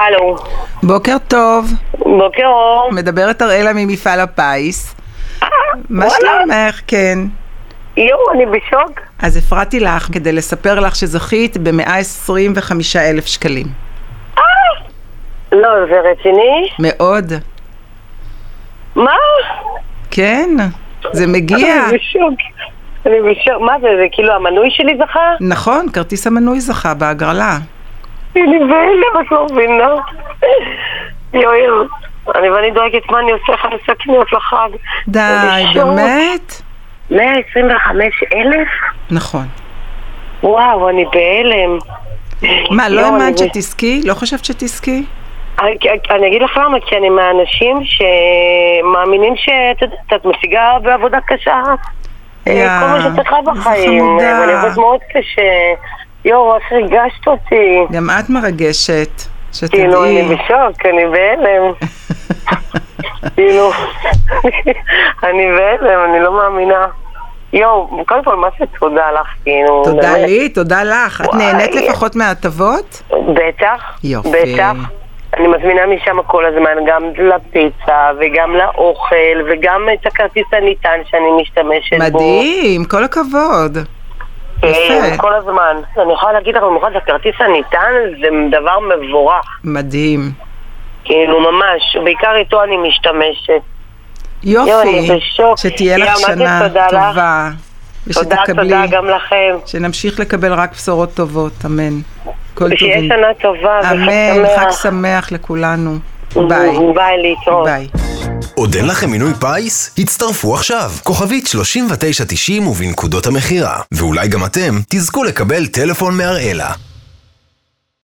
הלו. בוקר טוב. בוקר אור. מדברת אראלה ממפעל הפיס. מה וואלה. שלומך? כן. אני בשוק. אז הפרעתי לך כדי לספר לך שזכית ב-125,000 שקלים. לא, זה רציני? מאוד. מה? כן, זה מגיע. אני בשוק. מה זה? זה כאילו המנוי שלי זכה? נכון, כרטיס המנוי זכה בהגרלה. אני בהלם, את לא מבינה. ואני דואגת מה אני עושה, איך אני עושה קניות לחג. די, באמת? 125,000? נכון. וואו, אני בהלם. מה, לא האמנת שתזכי? לא חשבת שתזכי? אני אגיד לך למה, כי אני מהאנשים שמאמינים שאת משיגה בעבודה קשה כל מה שצריכה בחיים, ואני עובד מאוד קשה. איך ריגשת אותי. גם את מרגשת, שתדעי. כאילו, אני בשוק, אני בהלם. כאילו, אני בהלם, אני לא מאמינה. קודם כל, מה שתודה לך, כאילו. תודה לי, תודה לך. את נהנית לפחות מההטבות? בטח, יופי. בטח. אני מזמינה משם כל הזמן, גם לפיצה וגם לאוכל וגם את הכרטיס הניתן שאני משתמשת בו. מדהים, כל הכבוד. יפה. כל הזמן. אני יכולה להגיד לך במיוחד, הכרטיס הניתן זה דבר מבורך. מדהים. כאילו ממש, בעיקר איתו אני משתמשת. יופי, שתהיה לך שנה טובה. תודה גם לכם. שנמשיך לקבל רק בשורות טובות, אמן. ושיהיה שנה טובה. אמן, חג שמח לכולנו. ביי. ביי, להתראות. ביי. עוד אין לכם מינוי פייס? הצטרפו עכשיו. כוכבית 3990 ובנקודות המחירה. ואולי גם אתם תזכו לקבל טלפון מאראלה.